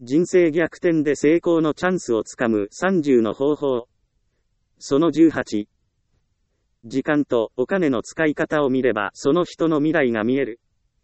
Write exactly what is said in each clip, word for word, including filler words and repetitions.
人生逆転で成功のチャンスをつかむさんじゅうの方法。そのじゅうはち。時間とお金の使い方を見ればその人の未来が見える。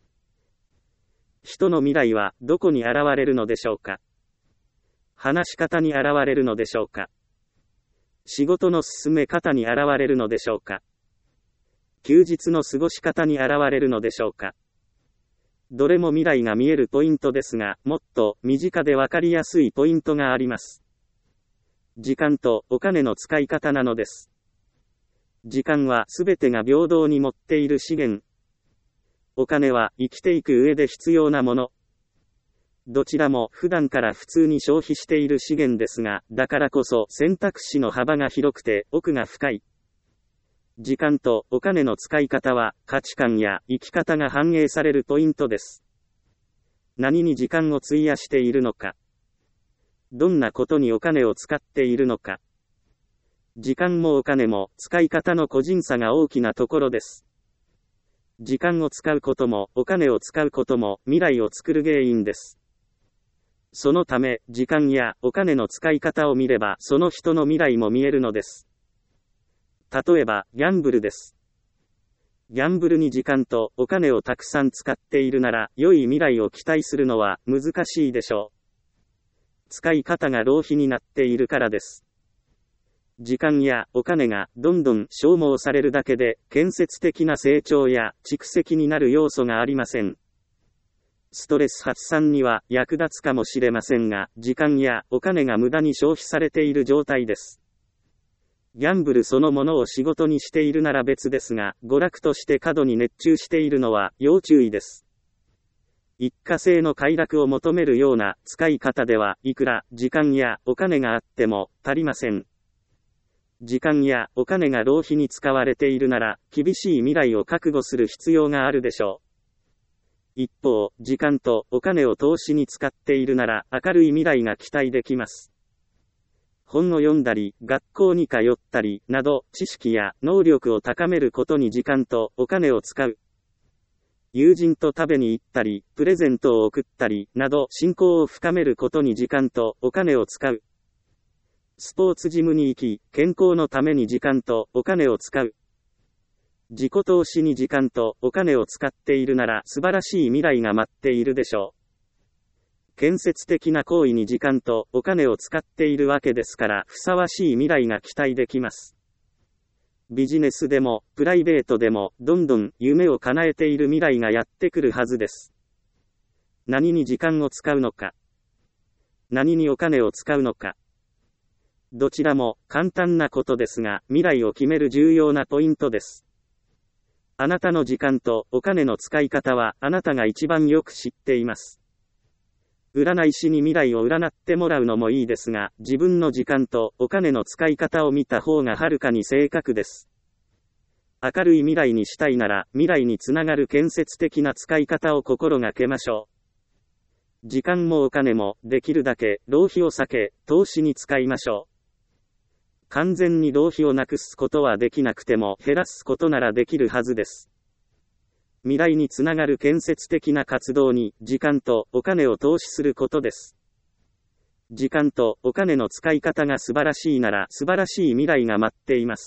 人の未来はどこに現れるのでしょうか。話し方に現れるのでしょうか。仕事の進め方に現れるのでしょうか。休日の過ごし方に現れるのでしょうか。どれも未来が見えるポイントですが、もっと身近でわかりやすいポイントがあります。時間とお金の使い方なのです。時間はすべてが平等に持っている資源。お金は生きていく上で必要なもの。どちらも普段から普通に消費している資源ですが、だからこそ選択肢の幅が広くて奥が深い。時間とお金の使い方は価値観や生き方が反映されるポイントです。何に時間を費やしているのか。どんなことにお金を使っているのか。時間もお金も使い方の個人差が大きなところです。時間を使うこともお金を使うことも未来を作る原因です。そのため、時間やお金の使い方を見ればその人の未来も見えるのです。例えば、ギャンブルです。ギャンブルに時間とお金をたくさん使っているなら、良い未来を期待するのは難しいでしょう。使い方が浪費になっているからです。時間やお金がどんどん消耗されるだけで、建設的な成長や蓄積になる要素がありません。ストレス発散には役立つかもしれませんが、時間やお金が無駄に消費されている状態です。ギャンブルそのものを仕事にしているなら別ですが、娯楽として過度に熱中しているのは要注意です。一過性の快楽を求めるような使い方では、いくら時間やお金があっても足りません。時間やお金が浪費に使われているなら、厳しい未来を覚悟する必要があるでしょう。一方、時間とお金を投資に使っているなら、明るい未来が期待できます。本を読んだり、学校に通ったり、など、知識や能力を高めることに時間とお金を使う。友人と食べに行ったり、プレゼントを送ったり、など、親交を深めることに時間とお金を使う。スポーツジムに行き、健康のために時間とお金を使う。自己投資に時間とお金を使っているなら、素晴らしい未来が待っているでしょう。建設的な行為に時間とお金を使っているわけですから、ふさわしい未来が期待できます。ビジネスでも、プライベートでも、どんどん夢を叶えている未来がやってくるはずです。何に時間を使うのか。何にお金を使うのか。どちらも簡単なことですが、未来を決める重要なポイントです。あなたの時間とお金の使い方は、あなたが一番よく知っています。占い師に未来を占ってもらうのもいいですが、自分の時間とお金の使い方を見た方がはるかに正確です。明るい未来にしたいなら、未来につながる建設的な使い方を心がけましょう。時間もお金も、できるだけ浪費を避け、投資に使いましょう。完全に浪費をなくすことはできなくても、減らすことならできるはずです。未来につながる建設的な活動に時間とお金を投資することです。時間とお金の使い方が素晴らしいなら素晴らしい未来が待っています。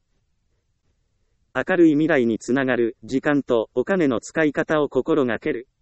明るい未来につながる時間とお金の使い方を心がける。